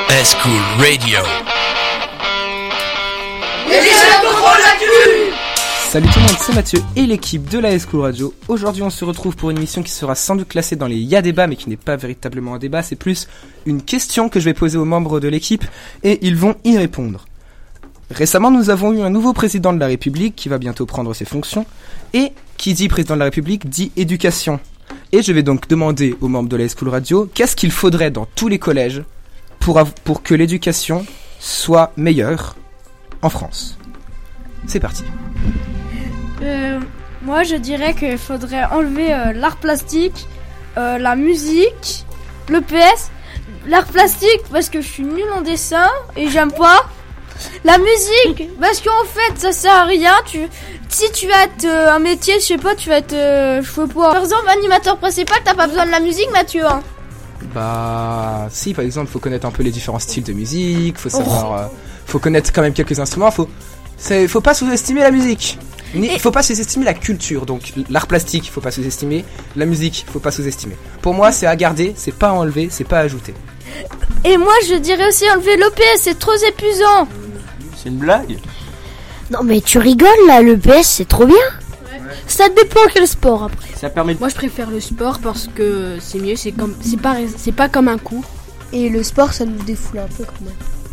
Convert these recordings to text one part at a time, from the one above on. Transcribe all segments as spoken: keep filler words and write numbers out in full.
School Radio. Salut tout le monde, c'est Mathieu et l'équipe de la School Radio. Aujourd'hui on se retrouve pour une émission qui sera sans doute classée dans les Ya débat, mais qui n'est pas véritablement un débat, c'est plus une question que je vais poser aux membres de l'équipe et ils vont y répondre. Récemment nous avons eu un nouveau président de la République qui va bientôt prendre ses fonctions, et qui dit président de la République dit éducation. Et je vais donc demander aux membres de la School Radio qu'est-ce qu'il faudrait dans tous les collèges pour, av- pour que l'éducation soit meilleure en France. C'est parti. Euh, moi je dirais qu'il faudrait enlever euh, l'art plastique, euh, la musique, le P S, l'art plastique parce que je suis nul en dessin et j'aime pas. La musique parce qu'en fait ça sert à rien. Tu, si tu vas être euh, un métier, je sais pas, tu vas être, euh, je sais pas. Par exemple, animateur principal, t'as pas besoin de la musique, Mathieu. Hein. Bah si, par exemple, faut connaître un peu les différents styles de musique, faut savoir, oh. euh, faut connaître quand même quelques instruments, faut, c'est, faut pas sous-estimer la musique. Il et... faut pas sous-estimer la culture, donc l'art plastique, faut pas sous-estimer, la musique, faut pas sous-estimer. Pour moi, c'est à garder, c'est pas à enlever, c'est pas à ajouter. Et moi, je dirais aussi enlever l'O P S, c'est trop épuisant. C'est une blague? Non mais tu rigoles là, le P S c'est trop bien. Ouais. Ça dépend quel sport après. Ça permet de... Moi je préfère le sport parce que c'est mieux, c'est comme, c'est pas, c'est pas comme un cours. Et le sport ça nous défoule un peu quand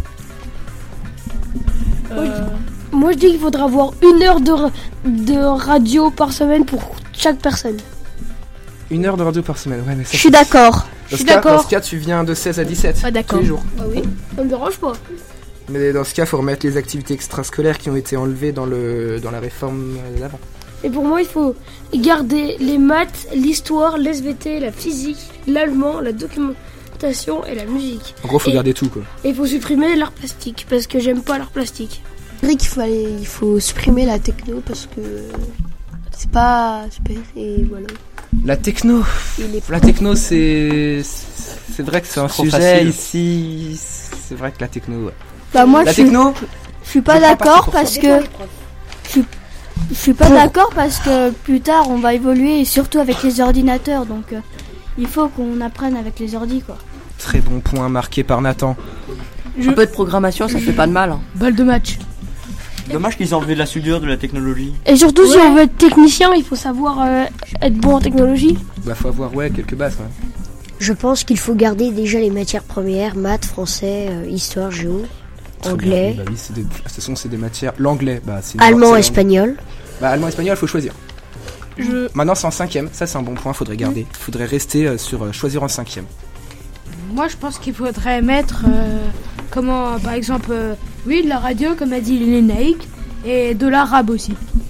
même. Euh... Oui. Moi je dis qu'il faudra avoir une heure de, de radio par semaine pour chaque personne. Une heure de radio par semaine, ouais mais ça... Je suis d'accord. Je suis d'accord. Dans ce cas, tu viens de seize à dix-sept. Ah d'accord. Tous les jours. Ah oui, ça me dérange pas. Mais dans ce cas, il faut remettre les activités extrascolaires qui ont été enlevées dans, le, dans la réforme d'avant. Et pour moi, il faut garder les maths, l'histoire, l'S V T, la physique, l'allemand, la documentation et la musique. En gros, il faut et, garder tout, quoi. Et il faut supprimer l'art plastique, parce que j'aime pas l'art plastique. Je dirais qu'il faut, aller, il faut supprimer la techno, parce que c'est pas super, et voilà. La techno les... La techno, c'est... C'est vrai que c'est un sujet facile. Ici... C'est vrai que la techno... Ouais. Bah moi la je techno, suis, je suis pas d'accord parce que je suis, je suis pas d'accord parce que plus tard on va évoluer et surtout avec les ordinateurs, donc euh, il faut qu'on apprenne avec les ordis quoi. Très bon point marqué par Nathan. Je... Un peu de programmation ça fait pas de mal. Hein. Balle de match. Dommage qu'ils aient enlevé de la soudure, de la technologie. Et surtout ouais. Si on veut être technicien, il faut savoir euh, être bon en technologie. Bah faut avoir ouais quelques bases. Ouais. Je pense qu'il faut garder déjà les matières premières, maths, français, euh, histoire, géo. Anglais. Bah oui, c'est des, de toute façon, c'est des matières. L'anglais, bah c'est. Allemand, c'est espagnol. Bah allemand, espagnol, faut choisir. Je... Maintenant, c'est en cinquième. Ça, c'est un bon point. Faudrait garder. Mmh. Faudrait rester euh, sur euh, choisir en cinquième. Moi, je pense qu'il faudrait mettre, euh, comment, par exemple, euh, oui, de la radio, comme a dit Lénaïque, et de l'arabe aussi.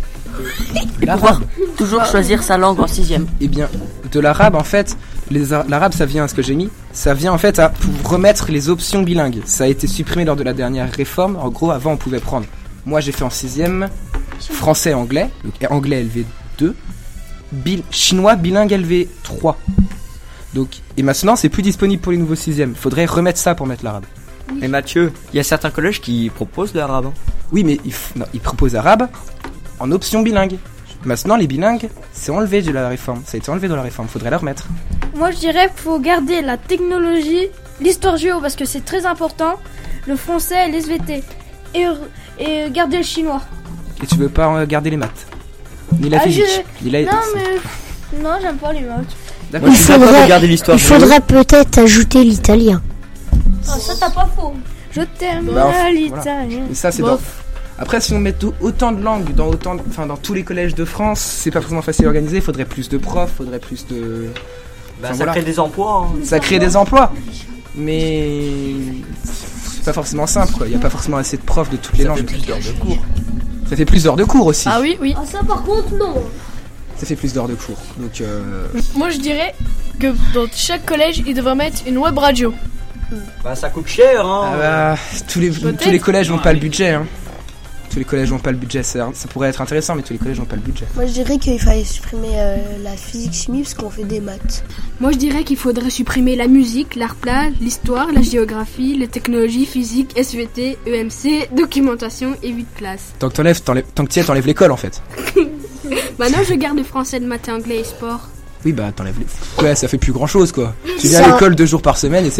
Et pouvoir toujours ah. choisir sa langue en sixième. Eh bien, de l'arabe, en fait, les ar- l'arabe, ça vient à ce que j'ai mis. Ça vient en fait à pour remettre les options bilingues. Ça a été supprimé lors de la dernière réforme. En gros, avant, on pouvait prendre. Moi, j'ai fait en sixième français, anglais, donc anglais L V deux, bil- chinois bilingue L V trois. Donc, et maintenant, c'est plus disponible pour les nouveaux sixièmes. Faudrait remettre ça pour mettre l'arabe. Oui. Et Mathieu, il y a certains collèges qui proposent l'arabe. Hein. Oui, mais ils, f- non, ils proposent l'arabe en option bilingue. Maintenant, les bilingues, c'est enlevé de la réforme. Ça a été enlevé de la réforme. Faudrait la remettre. Moi, je dirais qu'il faut garder la technologie, l'histoire géo parce que c'est très important, le français et les S V T, et, et garder le chinois. Et tu veux pas garder les maths, ni la ah, physique, je... ni la... Non, mais non, j'aime pas les maths. D'accord. Il faudrait, garder l'histoire il faudrait peut-être ajouter l'italien. Ah, ça t'as pas faux. Je t'aime bah, enfin, l'italien. Voilà. Et ça, c'est bon. Après, si on met tout, autant de langues dans autant, enfin dans tous les collèges de France, c'est pas forcément facile à organiser. Il faudrait plus de profs, faudrait plus de. Bah, enfin, ça voilà. crée des emplois. Hein. Ça crée des emplois, mais c'est pas forcément simple. Il y a pas forcément assez de profs de toutes les ça langues. Ça fait plus d'heures de cours. Ça fait plus d'heures de cours aussi. Ah oui, oui. Ah ça par contre non. Ça fait plus d'heures de cours. Donc. Euh... Moi je dirais que dans chaque collège, ils devraient mettre une web radio. Bah ça coûte cher. Hein. Ah bah, tous les tous les collèges n'ont pas le budget. Hein. Tous les collèges n'ont pas le budget, ça, ça pourrait être intéressant, mais tous les collèges n'ont pas le budget. Moi je dirais qu'il fallait supprimer euh, la physique-chimie parce qu'on fait des maths. Moi je dirais qu'il faudrait supprimer la musique, l'art plat, l'histoire, la géographie, les technologies, physique, S V T, E M C, documentation et vie de classe. Tant que t'enlèves, t'enlèves, tant que t'y es, t'enlèves l'école en fait. Bah non, je garde le français, le maths, anglais et sport. Oui bah t'enlèves les... Ouais, ça fait plus grand chose quoi. Tu viens à l'école deux jours par semaine et c'est bon.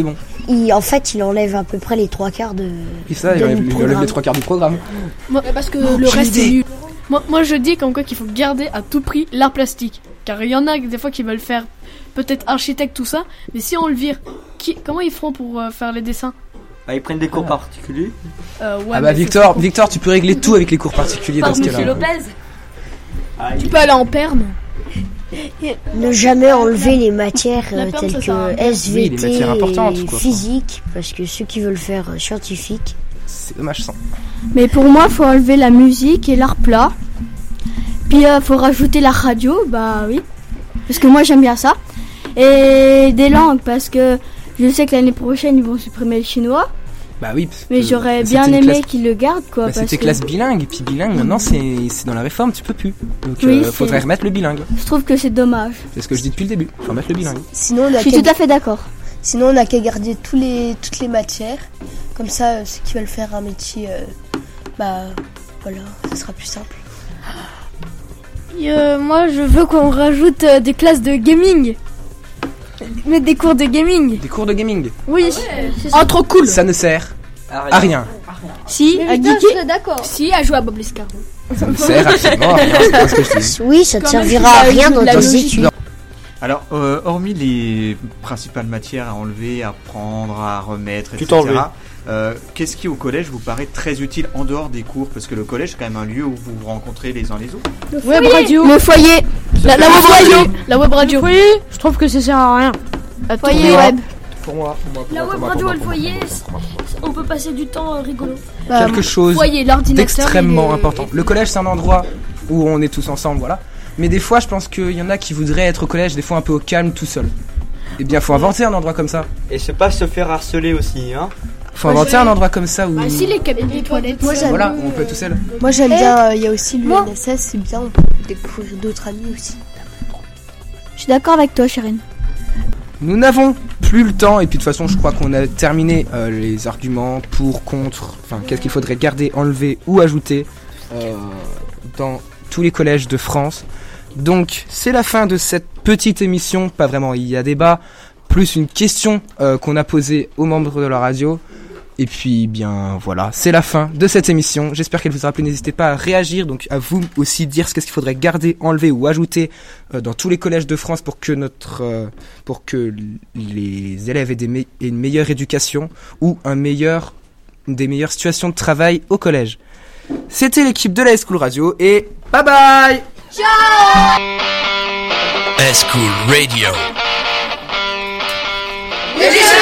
il, en fait, il enlève à peu près les trois quarts de. Et ça, il de enlève, il programme. enlève les trois quarts du programme. Moi, parce que Oh, le j'ai reste l'idée. est nul. Moi, moi je dis comme quoi qu'il faut garder à tout prix l'art plastique. Car il y en a des fois qui veulent faire peut-être architecte tout ça, mais si on le vire, qui, comment ils feront pour euh, faire les dessins? Bah, ils prennent des cours particuliers. euh, ouais, Ah bah mais Victor, Victor, tu peux régler tout avec les cours particuliers dans ce cas-là. c'est- Tu peux aller en perme. Ne jamais enlever les matières euh, La perme, telles ça sert à que rien. S V T Oui, les matières importantes, et quoi. physique, parce que ceux qui veulent faire euh, scientifique. C'est dommage ça. Mais pour moi, faut enlever la musique et l'art plat. Puis euh, faut rajouter la radio, bah oui. Parce que moi j'aime bien ça. Et des langues, parce que je sais que l'année prochaine ils vont supprimer le chinois. Bah oui. parce Mais que j'aurais c'était bien une aimé classe- qu'ils le gardent quoi. Bah, parce c'était que classe bilingue, et puis bilingue maintenant c'est c'est dans la réforme, tu peux plus. Donc Oui, euh, c'est- faudrait remettre le bilingue. je trouve que c'est dommage. C'est ce que je dis depuis le début, faut remettre le bilingue. Sinon, on Je a suis qu'à tout à fait d'accord. sinon, on a qu'à garder tous les, toutes les matières. Comme ça, euh, ceux qui veulent faire un métier, euh, bah voilà, ce sera plus simple. Euh, moi, je veux qu'on rajoute euh, des classes de gaming. Mettre des cours de gaming. Des cours de gaming, Oui. Oh, trop cool. ça ne sert à rien. Si, à Victor, geeker. d'accord. Si, à jouer à Bob l'Escargot. Ça ne sert absolument à rien, c'est pas ce que je dis. Oui, ça te Quand même, servira si à ça rien ajoute dans de la tes logique. études. Alors, euh, hormis les principales matières à enlever, à prendre, à remettre, Tout et cetera. enlever. Euh, qu'est-ce qui au collège vous paraît très utile en dehors des cours? Parce que le collège c'est quand même un lieu où vous vous rencontrez les uns les autres. web radio. Le foyer. La, la web radio. La web radio. Oui, je trouve que ça sert à rien. À Foyer tourner. web. Pour moi, pour moi, pour La moi, web pour moi, radio pour et le moi, foyer, pour moi, pour moi. on peut passer du temps euh, rigolo. Quelque chose Foyer, l'ordinateur. d'extrêmement il est- important. Le collège c'est un endroit où on est tous ensemble, voilà. Mais des fois je pense qu'il y en a qui voudraient être au collège, des fois un peu au calme tout seul. Eh bien faut inventer un endroit comme ça. Et c'est pas se faire harceler aussi, hein. Faut inventer un endroit comme ça où... Bah, si les cabines des toilettes. Moi, j'aime, Voilà, où on peut être tout seul. moi, j'aime Eh, bien. Il y a aussi l'U moi- N S S, c'est bien. On peut découvrir d'autres amis aussi. Je suis d'accord avec toi, Chérine. Nous n'avons plus le temps et puis de toute façon je crois qu'on a terminé euh, les arguments pour, contre, enfin qu'est-ce qu'il faudrait garder, enlever ou ajouter euh, dans tous les collèges de France. Donc c'est la fin de cette petite émission, pas vraiment il y a débat, plus une question euh, qu'on a posée aux membres de la radio. Et puis bien voilà, c'est la fin de cette émission. J'espère qu'elle vous aura plu. N'hésitez pas à réagir, donc à vous aussi dire ce qu'est-ce qu'il faudrait garder, enlever ou ajouter euh, dans tous les collèges de France pour que notre, euh, pour que les élèves aient, des me- aient une meilleure éducation ou un meilleur, des meilleures situations de travail au collège. C'était l'équipe de la High-School Radio et bye bye. High-School Radio. Ladies